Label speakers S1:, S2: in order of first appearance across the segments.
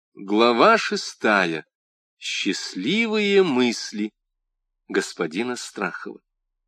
S1: Глава 6. Счастливые мысли господина Страхова.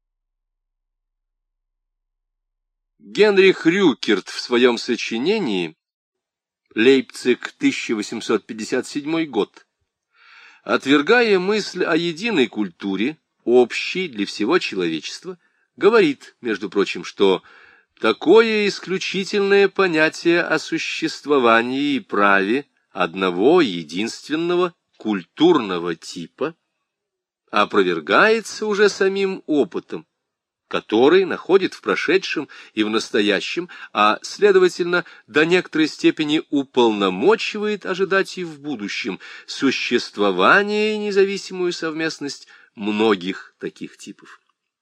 S1: Генрих Рюкерт в своем сочинении «Лейпциг, 1857 год», отвергая мысль о единой культуре, общей для всего человечества, говорит, между прочим, что такое исключительное понятие о существовании и праве одного единственного культурного типа опровергается уже самим опытом, который находит в прошедшем и в настоящем, а, следовательно, до некоторой степени уполномочивает ожидать и в будущем существование и независимую совместность многих таких типов.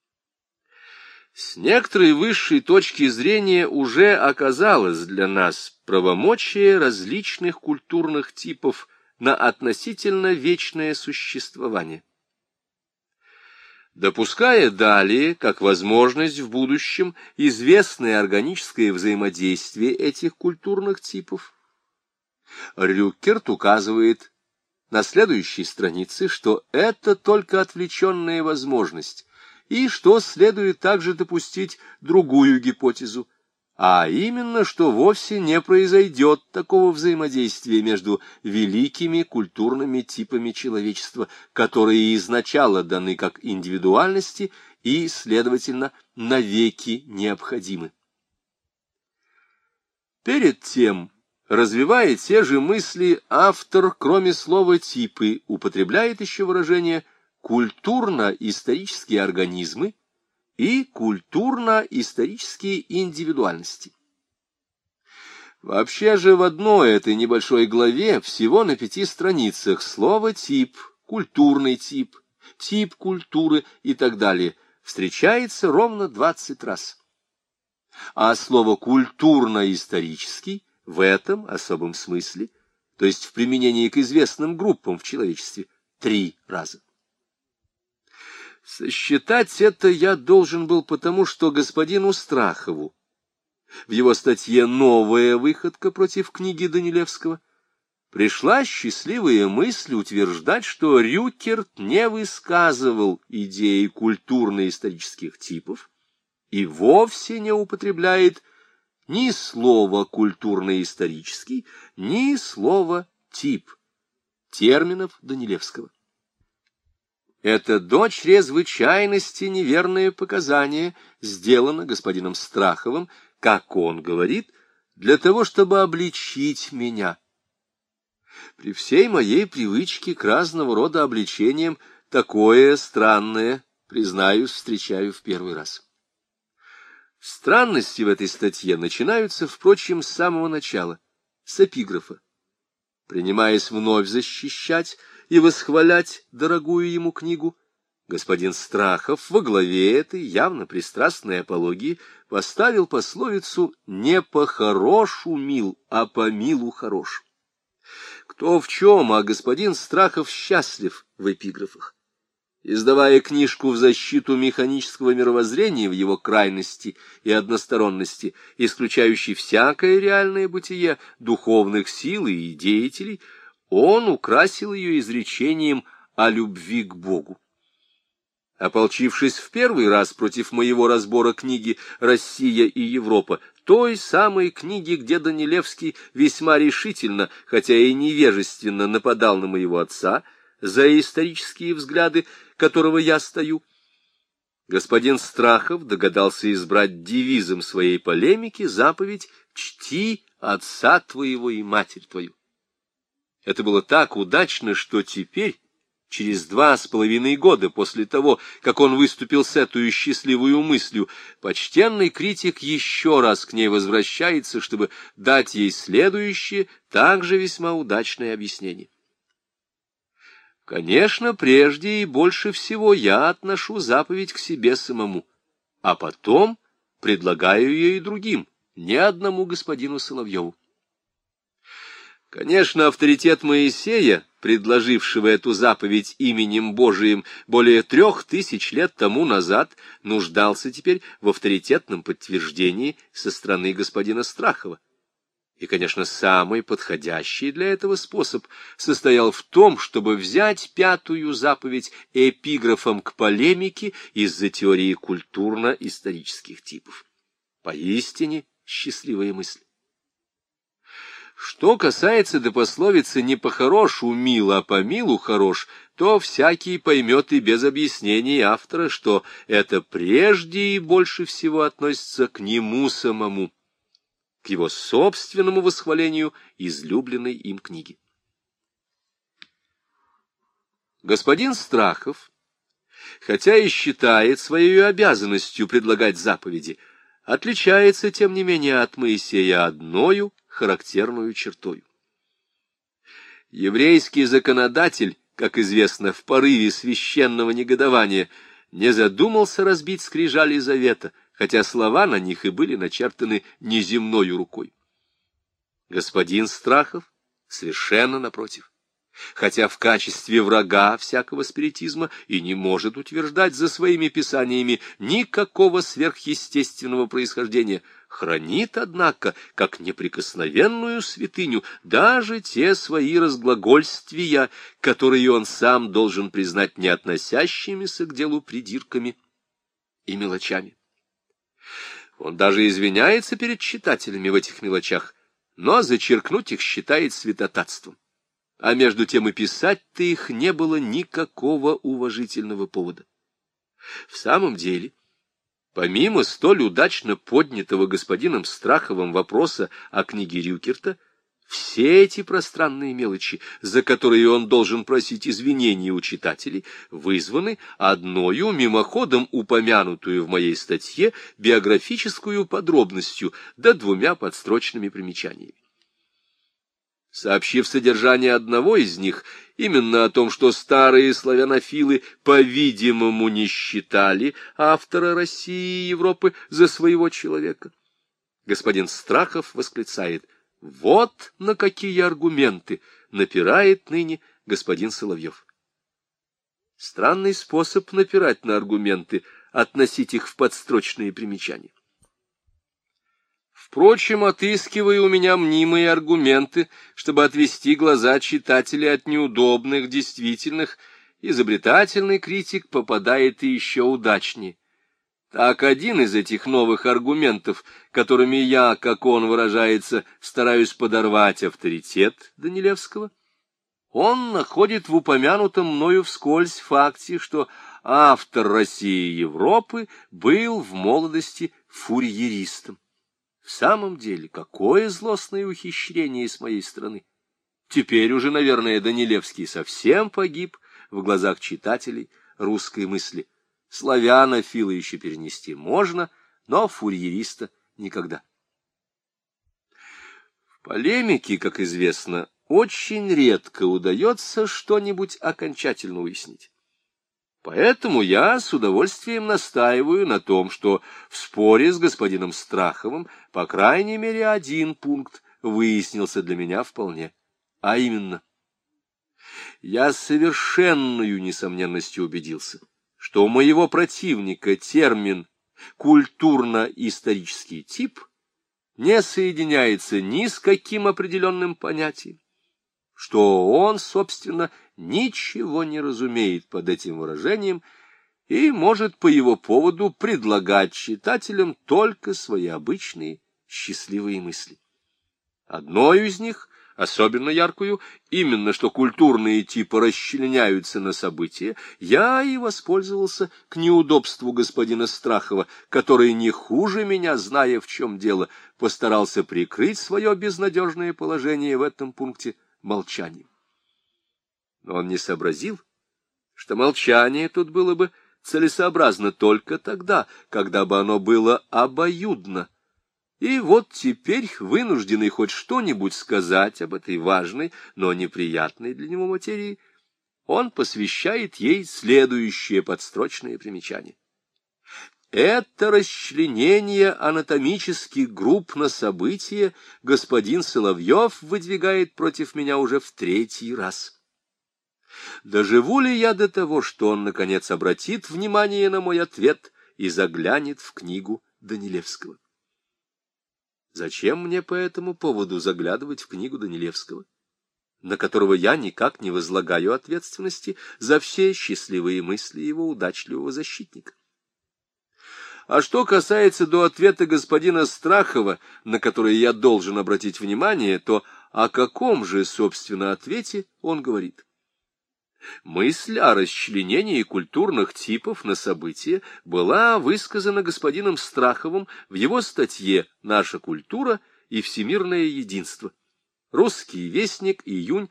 S1: С некоторой высшей точки зрения уже оказалось для нас правомочие различных культурных типов на относительно вечное существование. Допуская далее, как возможность в будущем, известное органическое взаимодействие этих культурных типов, Рюкерт указывает на следующей странице, что это только отвлеченная возможность, и что следует также допустить другую гипотезу, а именно, что вовсе не произойдет такого взаимодействия между великими культурными типами человечества, которые изначально даны как индивидуальности и, следовательно, навеки необходимы. Перед тем, развивая те же мысли, автор, кроме слова «типы», употребляет еще выражение культурно-исторические организмы и культурно-исторические индивидуальности. Вообще же в одной этой небольшой главе, всего на 5 страницах, слово «тип», «культурный тип», «тип культуры» и так далее встречается ровно 20 раз. А слово «культурно-исторический» в этом особом смысле, то есть в применении к известным группам в человечестве, 3 раза. Сосчитать это я должен был потому, что господину Страхову в его статье «Новая выходка против книги Данилевского» пришла счастливая мысль утверждать, что Рюкерт не высказывал идеи культурно-исторических типов и вовсе не употребляет ни слова «культурно-исторический», ни слова «тип» терминов Данилевского. Это до чрезвычайности неверное показание сделано господином Страховым, как он говорит, для того, чтобы обличить меня. При всей моей привычке к разного рода обличениям такое странное, признаюсь, встречаю в первый раз. Странности в этой статье начинаются, впрочем, с самого начала, с эпиграфа. Принимаясь вновь защищать и восхвалять дорогую ему книгу, господин Страхов во главе этой явно пристрастной апологии поставил пословицу «не по-хорошу мил, а по милу хорош». Кто в чем, а господин Страхов счастлив в эпиграфах. Издавая книжку в защиту механического мировоззрения в его крайности и односторонности, исключающей всякое реальное бытие духовных сил и деятелей, он украсил ее изречением о любви к Богу. Ополчившись в первый раз против моего разбора книги «Россия и Европа», той самой книги, где Данилевский весьма решительно, хотя и невежественно, нападал на моего отца за исторические взгляды, которого я стою, господин Страхов догадался избрать девизом своей полемики заповедь «Чти отца твоего и матерь твою». Это было так удачно, что теперь, через 2,5 года после того, как он выступил с этой счастливую мыслью, почтенный критик еще раз к ней возвращается, чтобы дать ей следующее, также весьма удачное объяснение. Конечно, прежде и больше всего я отношу заповедь к себе самому, а потом предлагаю ее и другим, не одному господину Соловьеву. Конечно, авторитет Моисея, предложившего эту заповедь именем Божиим более 3000 лет тому назад, нуждался теперь в авторитетном подтверждении со стороны господина Страхова. И, конечно, самый подходящий для этого способ состоял в том, чтобы взять пятую заповедь эпиграфом к полемике из-за теории культурно-исторических типов. Поистине счастливая мысль. Что касается до пословицы «не по-хорошу мил, а по милу хорош», то всякий поймет и без объяснений автора, что это прежде и больше всего относится к нему самому, к его собственному восхвалению излюбленной им книги. Господин Страхов, хотя и считает своей обязанностью предлагать заповеди, отличается, тем не менее, от Моисея одною характерную чертою. Еврейский законодатель, как известно, в порыве священного негодования не задумался разбить скрижали завета, хотя слова на них и были начертаны неземною рукой. Господин Страхов совершенно напротив, хотя в качестве врага всякого спиритизма и не может утверждать за своими писаниями никакого сверхъестественного происхождения, хранит, однако, как неприкосновенную святыню даже те свои разглагольствия, которые он сам должен признать не относящимися к делу придирками и мелочами. Он даже извиняется перед читателями в этих мелочах, но зачеркнуть их считает святотатством. А между тем и писать-то их не было никакого уважительного повода. В самом деле, помимо столь удачно поднятого господином Страховым вопроса о книге Рюкерта, все эти пространные мелочи, за которые он должен просить извинения у читателей, вызваны одною мимоходом упомянутую в моей статье биографическую подробностью да двумя подстрочными примечаниями. Сообщив содержание одного из них, именно о том, что старые славянофилы, по-видимому, не считали автора России и Европы за своего человека, господин Страхов восклицает: «Вот на какие аргументы напирает ныне господин Соловьев». Странный способ напирать на аргументы, относить их в подстрочные примечания. Впрочем, отыскивая у меня мнимые аргументы, чтобы отвести глаза читателя от неудобных, действительных, изобретательный критик попадает и еще удачнее. Так один из этих новых аргументов, которыми я, как он выражается, стараюсь подорвать авторитет Данилевского, он находит в упомянутом мною вскользь факте, что автор России и Европы был в молодости фурьеристом. В самом деле, какое злостное ухищрение с моей стороны! Теперь уже, наверное, Данилевский совсем погиб в глазах читателей русской мысли. Славянофила еще перенести можно, но фурьериста никогда. В полемике, как известно, очень редко удается что-нибудь окончательно уяснить. Поэтому я с удовольствием настаиваю на том, что в споре с господином Страховым, по крайней мере, один пункт выяснился для меня вполне. А именно, я с совершенною несомненностью убедился, что у моего противника термин «культурно-исторический тип» не соединяется ни с каким определенным понятием, что он, собственно, ничего не разумеет под этим выражением и может по его поводу предлагать читателям только свои обычные счастливые мысли. Одной из них, особенно яркую, именно что культурные типы расчленяются на события, я и воспользовался к неудобству господина Страхова, который, не хуже меня, зная, в чем дело, постарался прикрыть свое безнадежное положение в этом пункте молчанием. Но он не сообразил, что молчание тут было бы целесообразно только тогда, когда бы оно было обоюдно. И вот теперь, вынужденный хоть что-нибудь сказать об этой важной, но неприятной для него материи, он посвящает ей следующее подстрочное примечание. Это расчленение анатомических групп на события господин Соловьев выдвигает против меня уже в третий раз. Доживу ли я до того, что он, наконец, обратит внимание на мой ответ и заглянет в книгу Данилевского? Зачем мне по этому поводу заглядывать в книгу Данилевского, на которого я никак не возлагаю ответственности за все счастливые мысли его удачливого защитника? А что касается до ответа господина Страхова, на который я должен обратить внимание, то о каком же, собственно, ответе он говорит? Мысль о расчленении культурных типов на события была высказана господином Страховым в его статье «Наша культура и всемирное единство». Русский вестник, июнь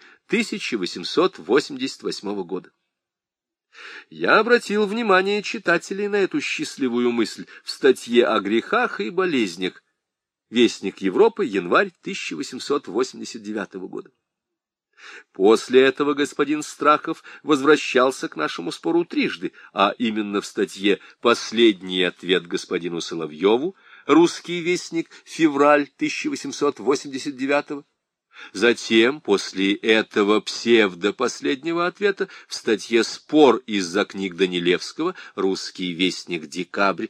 S1: 1888 года. Я обратил внимание читателей на эту счастливую мысль в статье о грехах и болезнях. Вестник Европы, январь 1889 года. После этого господин Страхов возвращался к нашему спору трижды, а именно в статье «Последний ответ господину Соловьеву», «Русский вестник», февраль 1889. Затем, после этого псевдо-последнего ответа, в статье «Спор из-за книг Данилевского», «Русский вестник», декабрь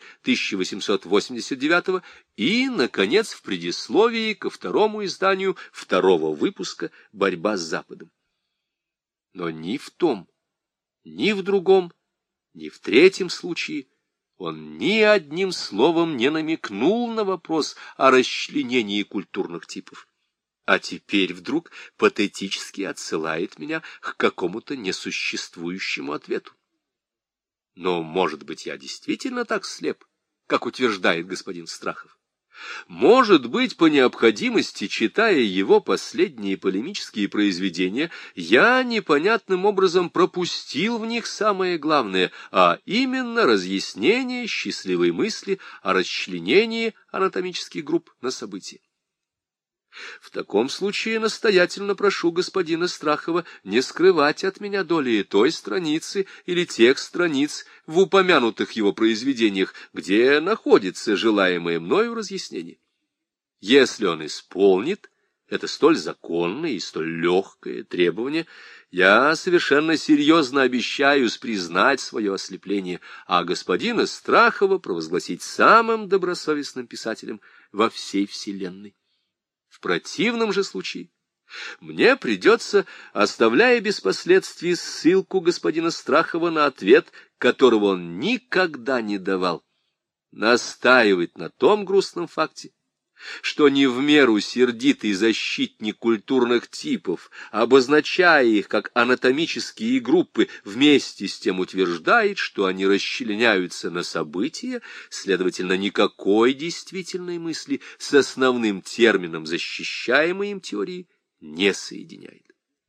S1: 1889, и, наконец, в предисловии ко второму изданию второго выпуска «Борьба с Западом». Но ни в том, ни в другом, ни в третьем случае он ни одним словом не намекнул на вопрос о расчленении культурных типов. А теперь вдруг патетически отсылает меня к какому-то несуществующему ответу. Но, может быть, я действительно так слеп, как утверждает господин Страхов. Может быть, по необходимости, читая его последние полемические произведения, я непонятным образом пропустил в них самое главное, а именно разъяснение счастливой мысли о расчленении анатомических групп на события. В таком случае настоятельно прошу господина Страхова не скрывать от меня доли той страницы или тех страниц в упомянутых его произведениях, где находится желаемое мною разъяснение. Если он исполнит это столь законное и столь легкое требование, я совершенно серьезно обещаюсь признать свое ослепление, а господина Страхова провозгласить самым добросовестным писателем во всей вселенной. В противном же случае мне придется, оставляя без последствий ссылку господина Страхова на ответ, которого он никогда не давал, настаивать на том грустном факте, что не в меру сердитый защитник культурных типов, обозначая их как анатомические группы, вместе с тем утверждает, что они расчленяются на события, следовательно, никакой действительной мысли с основным термином защищаемой им теории не соединяет.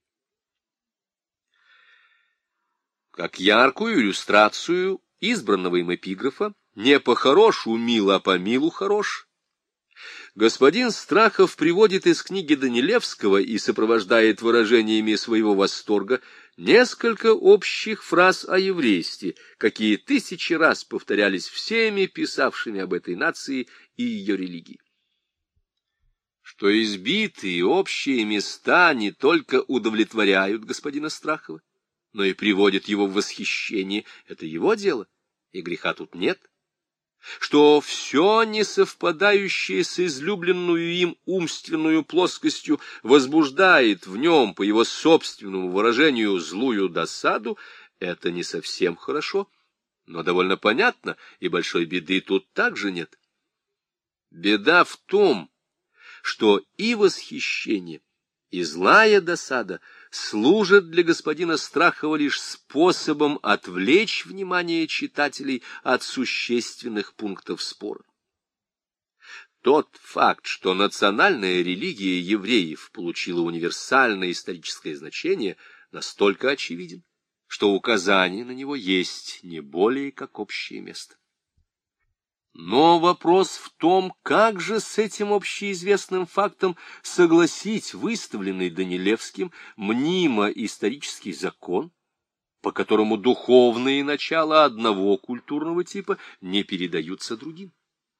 S1: Как яркую иллюстрацию избранного им эпиграфа «Не по-хорошу мил, а по милу хорош», господин Страхов приводит из книги Данилевского и сопровождает выражениями своего восторга несколько общих фраз о еврействе, какие тысячи раз повторялись всеми писавшими об этой нации и ее религии. Что избитые общие места не только удовлетворяют господина Страхова, но и приводят его в восхищение, это его дело, и греха тут нет. Что все несовпадающее с излюбленную им умственную плоскостью возбуждает в нем, по его собственному выражению, злую досаду, это не совсем хорошо, но довольно понятно, и большой беды тут также нет. Беда в том, что и восхищение, и злая досада служат для господина Страхова лишь способом отвлечь внимание читателей от существенных пунктов спора. Тот факт, что национальная религия евреев получила универсальное историческое значение, настолько очевиден, что указание на него есть не более как общее место. Но вопрос в том, как же с этим общеизвестным фактом согласить выставленный Данилевским мнимо исторический закон, по которому духовные начала одного культурного типа не передаются другим.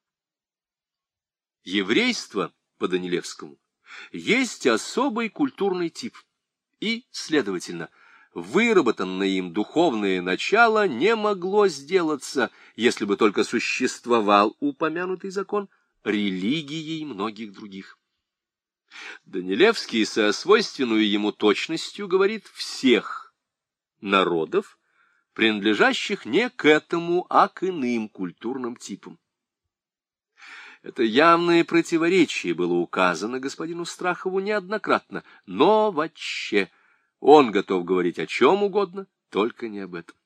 S1: Еврейство, по Данилевскому, есть особый культурный тип, и, следовательно, выработанное им духовное начало не могло сделаться, если бы только существовал упомянутый закон, религией многих других. Данилевский со свойственную ему точностью говорит всех народов, принадлежащих не к этому, а к иным культурным типам. Это явное противоречие было указано господину Страхову неоднократно, но вообще он готов говорить о чем угодно, только не об этом.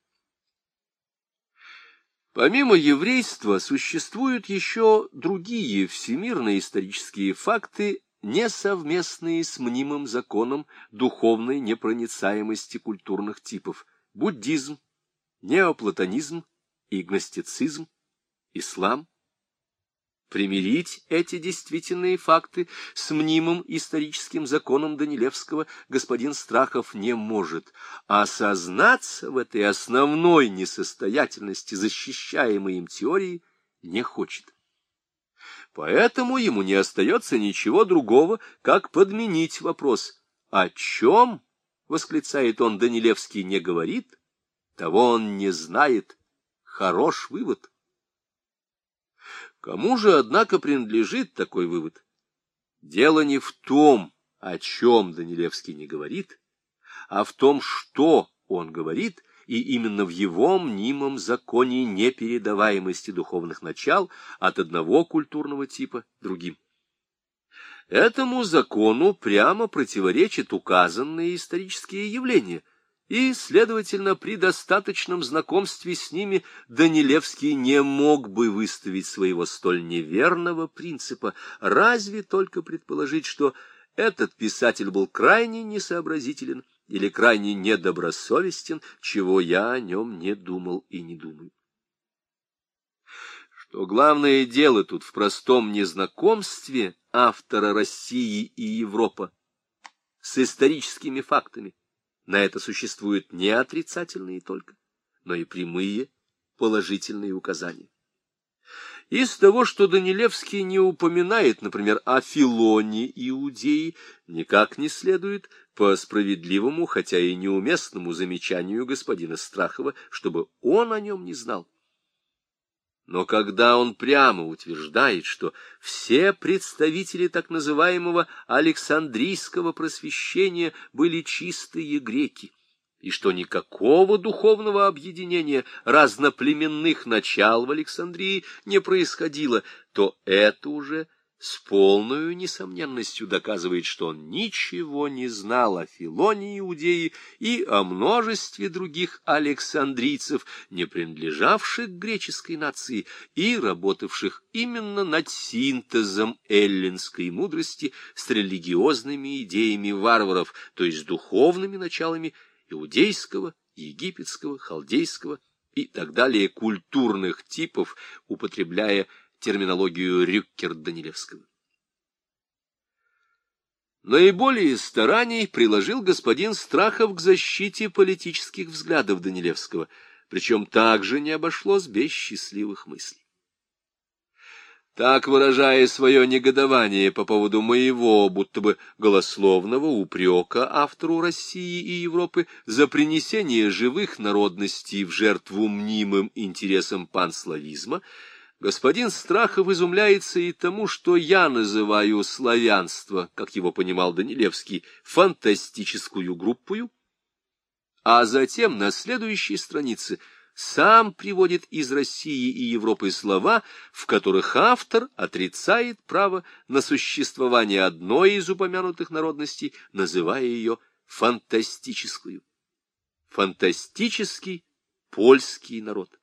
S1: Помимо еврейства существуют еще другие всемирные исторические факты, несовместные с мнимым законом духовной непроницаемости культурных типов: буддизм, неоплатонизм и гностицизм, ислам. Примирить эти действительные факты с мнимым историческим законом Данилевского господин Страхов не может, а сознаться в этой основной несостоятельности защищаемой им теории не хочет. Поэтому ему не остается ничего другого, как подменить вопрос: «О чем, — восклицает он, — Данилевский не говорит, того он не знает». Хорош вывод. Кому же, однако, принадлежит такой вывод? Дело не в том, о чем Данилевский не говорит, а в том, что он говорит, и именно в его мнимом законе непередаваемости духовных начал от одного культурного типа другим. Этому закону прямо противоречат указанные исторические явления, и, следовательно, при достаточном знакомстве с ними Данилевский не мог бы выставить своего столь неверного принципа, разве только предположить, что этот писатель был крайне несообразителен или крайне недобросовестен, чего я о нем не думал и не думаю. Что главное дело тут в простом незнакомстве автора России и Европы с историческими фактами. На это существуют не отрицательные только, но и прямые положительные указания. Из того, что Данилевский не упоминает, например, о Филоне Иудеи, никак не следует по справедливому, хотя и неуместному замечанию господина Страхова, чтобы он о нем не знал. Но когда он прямо утверждает, что все представители так называемого Александрийского просвещения были чистые греки, и что никакого духовного объединения разноплеменных начал в Александрии не происходило, то это уже с полной несомненностью доказывает, что он ничего не знал о Филоне Иудеи и о множестве других александрийцев, не принадлежавших к греческой нации и работавших именно над синтезом эллинской мудрости с религиозными идеями варваров, то есть духовными началами иудейского, египетского, халдейского и так далее культурных типов, употребляя терминологию Рюккер-Данилевского. Наиболее стараний приложил господин Страхов к защите политических взглядов Данилевского, причем также не обошлось без счастливых мыслей. Так, выражая свое негодование по поводу моего, будто бы голословного упрека автору России и Европы за принесение живых народностей в жертву мнимым интересам панславизма, господин Страхов изумляется и тому, что я называю славянство, как его понимал Данилевский, фантастическую группою, а затем на следующей странице сам приводит из России и Европы слова, в которых автор отрицает право на существование одной из упомянутых народностей, называя ее фантастическую. Фантастический польский народ.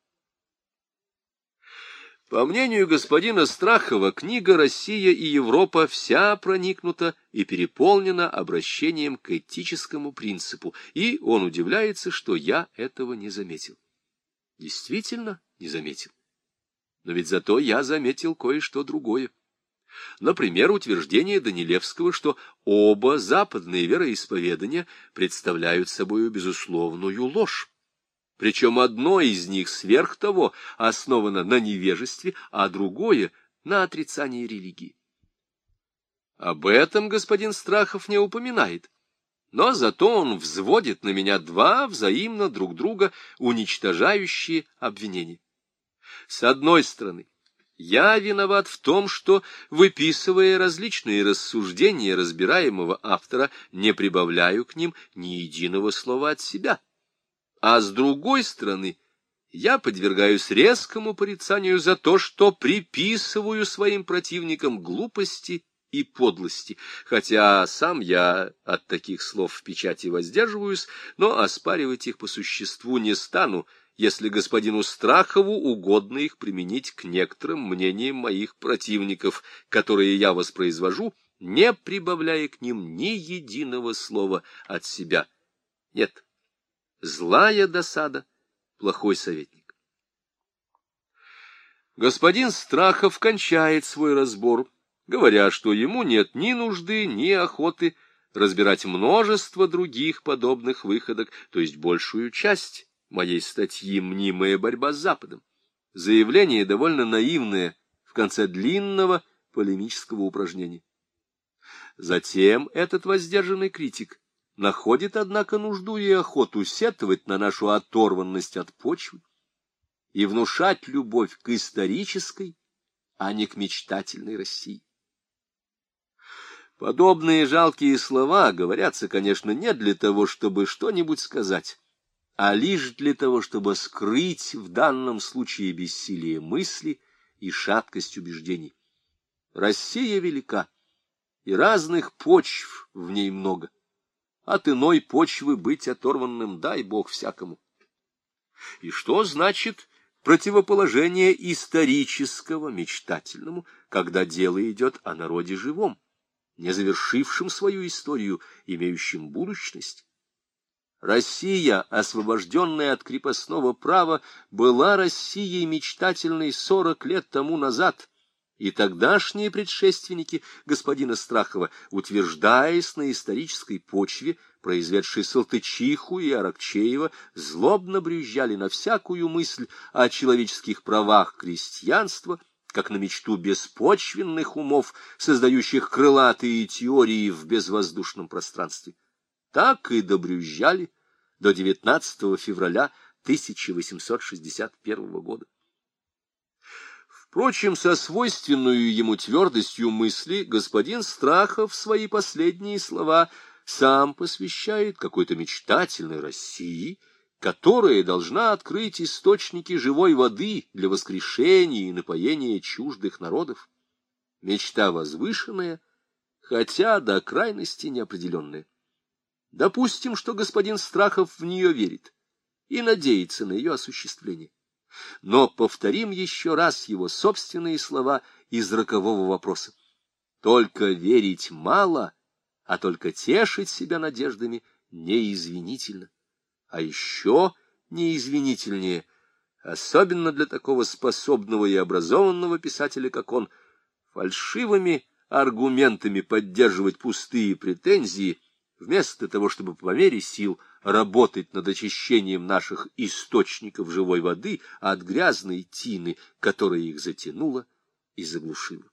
S1: По мнению господина Страхова, книга «Россия и Европа» вся проникнута и переполнена обращением к этическому принципу, и он удивляется, что я этого не заметил. Действительно, не заметил. Но ведь зато я заметил кое-что другое. Например, утверждение Данилевского, что оба западные вероисповедания представляют собою безусловную ложь. Причем одно из них сверх того основано на невежестве, а другое — на отрицании религии. Об этом господин Страхов не упоминает, но зато он взводит на меня два взаимно друг друга уничтожающие обвинения. С одной стороны, Я виноват в том, что, выписывая различные рассуждения разбираемого автора, не прибавляю к ним ни единого слова от себя. А с другой стороны, я подвергаюсь резкому порицанию за то, что приписываю своим противникам глупости и подлости, хотя сам я от таких слов в печати воздерживаюсь, но оспаривать их по существу не стану, если господину Страхову угодно их применить к некоторым мнениям моих противников, которые я воспроизвожу, не прибавляя к ним ни единого слова от себя. Нет, злая досада, плохой советник. Господин Страхов кончает свой разбор, говоря, что ему нет ни нужды, ни охоты разбирать множество других подобных выходок, то есть большую часть моей статьи «Мнимая борьба с Западом». Заявление довольно наивное в конце длинного полемического упражнения. Затем этот воздержанный критик находит, однако, нужду и охоту сетовать на нашу оторванность от почвы и внушать любовь к исторической, а не к мечтательной России. Подобные жалкие слова говорятся, конечно, не для того, чтобы что-нибудь сказать, а лишь для того, чтобы скрыть в данном случае бессилие мысли и шаткость убеждений. Россия велика, и разных почв в ней много. От иной почвы быть оторванным, дай Бог всякому. И что значит противоположение исторического мечтательному, когда дело идет о народе живом, не завершившем свою историю, имеющем будущность? Россия, освобожденная от крепостного права, была Россией мечтательной 40 лет тому назад, и тогдашние предшественники господина Страхова, утверждаясь на исторической почве, произведшей Салтычиху и Аракчеева, злобно брюзжали на всякую мысль о человеческих правах крестьянства, как на мечту беспочвенных умов, создающих крылатые теории в безвоздушном пространстве. Так и добрюзжали до 19 февраля 1861 года. Впрочем, со свойственную ему твердостью мысли господин Страхов свои последние слова сам посвящает какой-то мечтательной России, которая должна открыть источники живой воды для воскрешения и напоения чуждых народов. Мечта возвышенная, хотя до крайности неопределенная. Допустим, что господин Страхов в нее верит и надеется на ее осуществление. Но повторим еще раз его собственные слова из рокового вопроса. Только верить мало, а только тешить себя надеждами неизвинительно. А еще неизвинительнее, особенно для такого способного и образованного писателя, как он, фальшивыми аргументами поддерживать пустые претензии, вместо того, чтобы по мере сил работать над очищением наших источников живой воды от грязной тины, которая их затянула и заглушила.